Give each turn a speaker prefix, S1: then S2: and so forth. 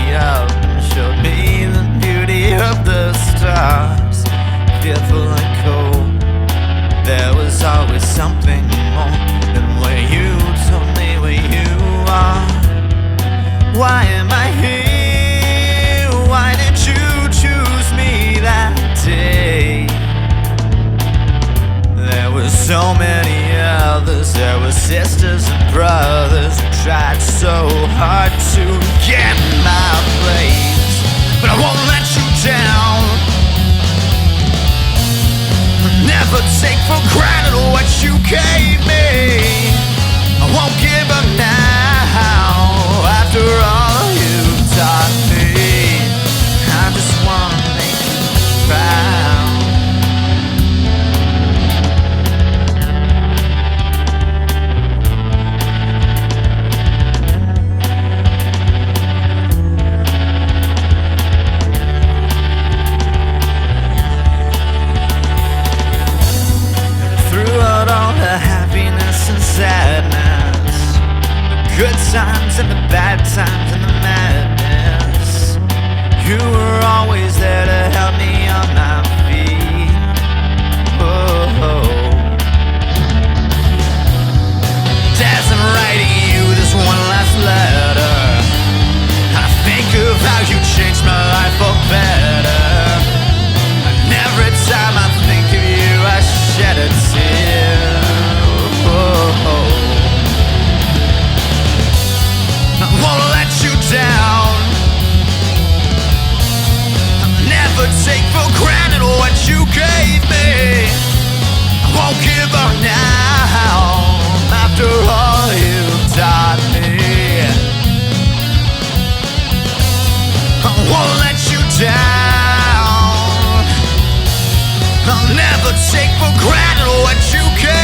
S1: up and showed me the beauty of the stars. Fearful and cold, there was always something more than where you told me where you are. Why am I here? Why did you choose me that day? There were so many others, there were sisters and brothers who tried so hard to get my place, but I won't let you down. I'll never take for granted what you gave me. I won't give up now. After all you've taught me, I just wanna make you proud. Throughout all the happiness and sadness, the good times and the bad times and the madness, you were always there to help me on my feet. Oh, as I'm writing you this one last letter, I think of how you changed my life for better. And every time I think of you, I shed a tear. Oh, I won't let you down. I'll never take for granted what you gave me. I won't give up now. After all you've taught me, I won't let you down. I'll never take for granted what you gave.